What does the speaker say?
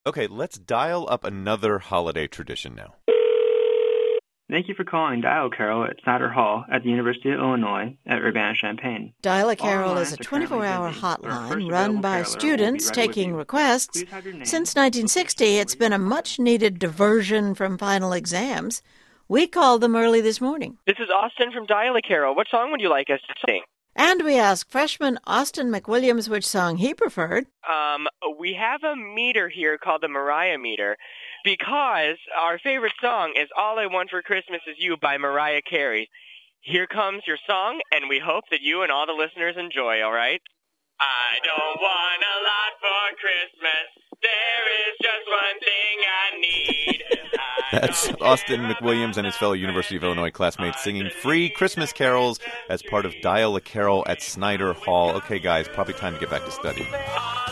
Okay, let's dial up another holiday tradition now. Thank you for calling Dial Carol at Snyder Hall at the University of Illinois at Urbana-Champaign. Dial a Carol is a 24-hour hotline run by students taking requests. Since 1960, it's been a much-needed diversion from final exams. We called them early this morning. This is Austin from Dial a Carol. What song would you like us to sing? And we asked freshman Austin McWilliams which song he preferred. We have a meter here called the Mariah meter because our favorite song is All I Want for Christmas Is You by Mariah Carey. Here comes your song, and we hope that you and all the listeners enjoy, all right? I don't want a lot for Christmas. There is just one thing I need. That's Austin McWilliams and his fellow University of Illinois classmates singing free Christmas carols as part of Dial a Carol at Snyder Hall. Okay, guys, probably time to get back to study.